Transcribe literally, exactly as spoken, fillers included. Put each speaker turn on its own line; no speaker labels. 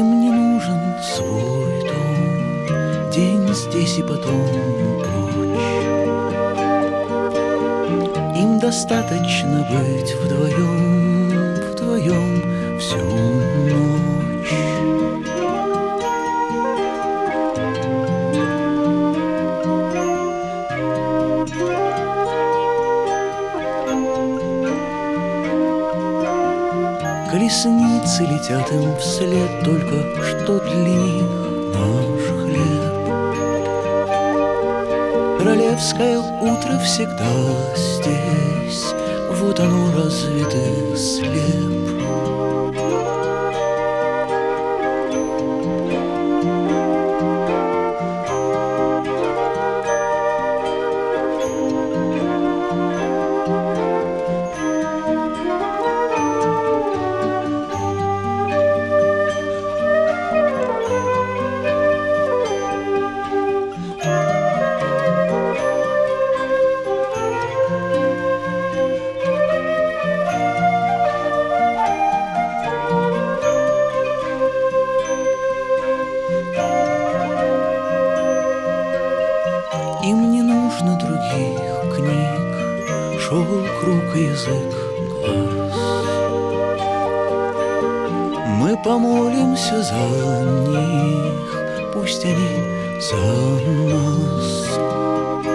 Им не нужен свой дом, день здесь и потом прочь. Им достаточно быть вдвоем, вдвоем всю ночь. Колесницы летят им вслед, только что для них наш хлеб. Королевское утро всегда здесь, вот оно развитый слеп. Им не нужно других книг, шелк рук и язык глаз. Мы помолимся за них, пусть они за нас.